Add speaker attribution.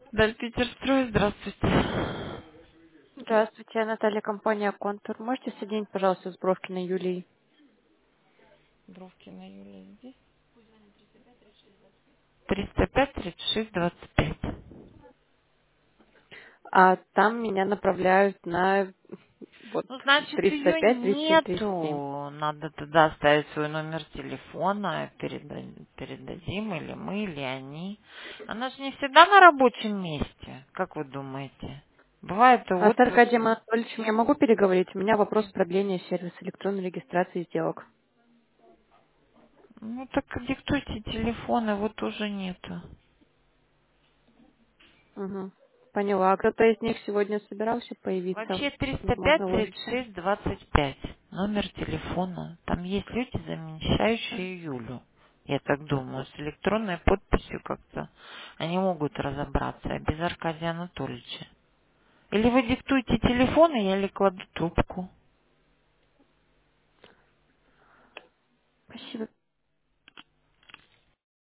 Speaker 1: Дальпитерстрой, здравствуйте.
Speaker 2: Здравствуйте, Наталья, компания «Контур». Можете соединить, пожалуйста, с Бровкиной Юлией?
Speaker 1: Бровкина Юлия здесь. 305-36-25.
Speaker 2: А там меня направляют на вот
Speaker 1: Ну, значит, ее
Speaker 2: 305-37.
Speaker 1: нету. Надо туда оставить свой номер телефона, передадим или мы, или они. Она же не всегда на рабочем месте, как вы думаете? Бывает,
Speaker 2: А
Speaker 1: вот,
Speaker 2: с Аркадием Анатольевичем я могу переговорить? У меня вопрос продления сервиса электронной регистрации сделок.
Speaker 1: ну так диктуйте телефон, его тоже нету.
Speaker 2: Угу. Поняла. А кто-то из них сегодня собирался появиться?
Speaker 1: Вообще
Speaker 2: Возможно, Лолечка.
Speaker 1: 305-36-25. Номер телефона. Там есть люди, замещающие Юлю. Я так думаю, с электронной подписью как-то они могут разобраться, а без Аркадия Анатольевича. Или вы диктуете телефон, и я или кладу трубку.
Speaker 2: Спасибо.